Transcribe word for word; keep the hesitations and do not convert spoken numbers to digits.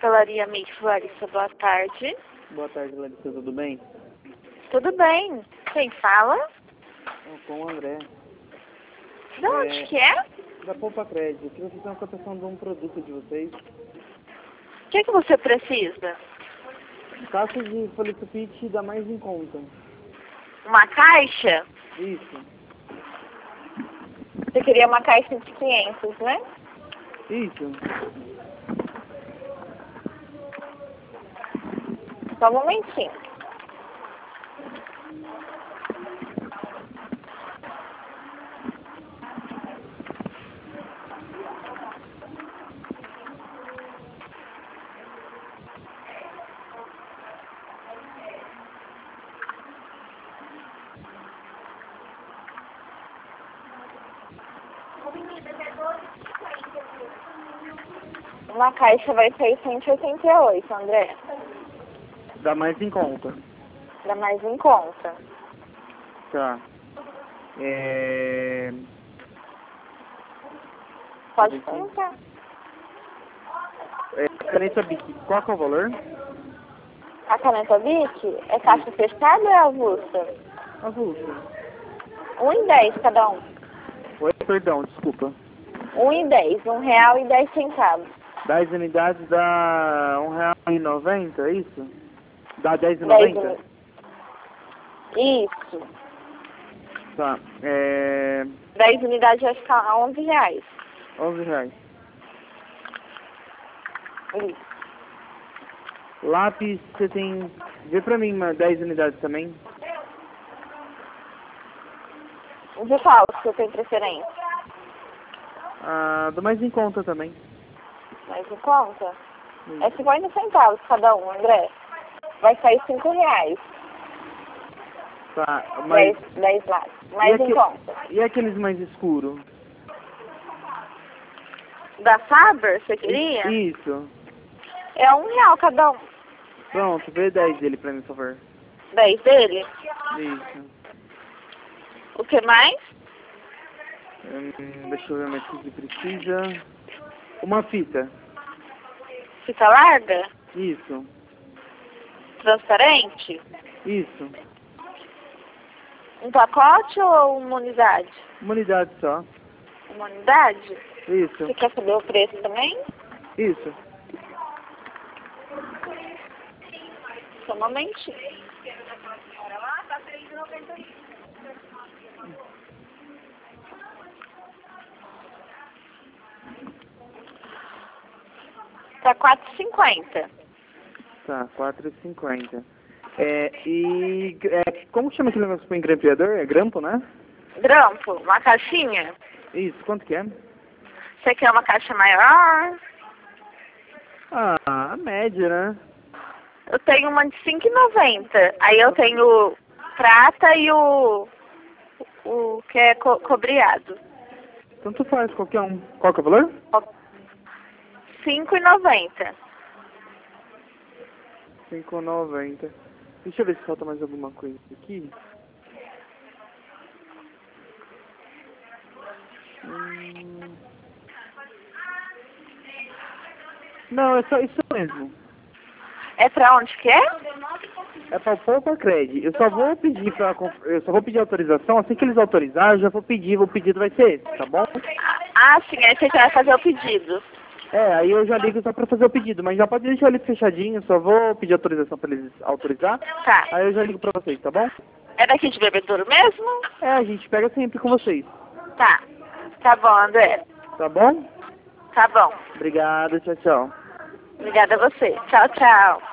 Papelaria Mix, Larissa, boa tarde. Boa tarde, Larissa, tudo bem? Tudo bem. Quem fala? Eu com o André. De onde É, que é? Da Poupa Crédito. Eu queria fazer uma cotação de um produto de vocês. O que, que você precisa? Caixa de Folipite dá mais em conta. Uma caixa? Isso. Você queria uma caixa de quinhentos, né? Isso. Só um momentinho. Uma caixa vai sair cento e oitenta e oito, André. Dá mais em conta. Dá mais em conta. Tá. É... Pode perguntar. é caneta Bic, qual que é o valor? A caneta Bic é caixa fechada ou é avulsa? Avulso. Um e dez cada um. Oi, perdão, desculpa. Um e dez. Um real e dez centavos. dez unidades dá um real e noventa, é isso? Dá dez e Dez noventa? uni- Isso. Tá. É... dez unidades vai ficar a onze reais. onze reais. Isso. Lápis, você tem... Vê pra mim uma dez unidades também. De qual que você tem preferência? Ah, do mais em conta também. Mais em conta? Hum. É cinquenta centavos cada um, André. Vai sair cinco reais. Tá, mas... dez, dez lá. Mais e em aque- conta. E aqueles mais escuros? Da Faber, você queria? Isso. É um real cada um. Pronto, vê dez dele pra mim, por favor. dez dele? Isso. O que mais? Hum, deixa eu ver mais o que precisa. Uma fita. Fita larga? Isso. Transparente? Isso. Um pacote ou uma unidade? Uma unidade só. Uma unidade? Isso. Você quer saber o preço também? Isso. Só um momentinho. Tá quatro e cinquenta. Tá, quatro e cinquenta. É, e... É, como que chama aquele negócio para engrampeador? É grampo, né? Grampo, uma caixinha? Isso, quanto que é? Você quer uma caixa maior? Ah, a média, né? Eu tenho uma de cinco e noventa. Aí eu tenho prata e o, o que é co cobreado. Tanto faz, qualquer um. Qual que é o valor? cinco e noventa. cinco e noventa. Deixa eu ver se falta mais alguma coisa aqui. Hum... Não, é só isso mesmo. É pra onde que é? É para Poupa Crédito. Eu só vou pedir para eu só vou pedir autorização, assim que eles autorizarem, eu já vou pedir, o pedido vai ser esse, tá bom? Ah, sim, aí você já vai fazer o pedido. É, aí eu já ligo só para fazer o pedido, mas já pode deixar ele fechadinho, só vou pedir autorização para eles autorizar. Tá. Aí eu já ligo para vocês, tá bom? É daqui de Bebedouro mesmo? É, a gente pega sempre com vocês. Tá. Tá bom, André. Tá bom? Tá bom. Obrigado, tchau, tchau. Obrigada a você. Tchau, tchau.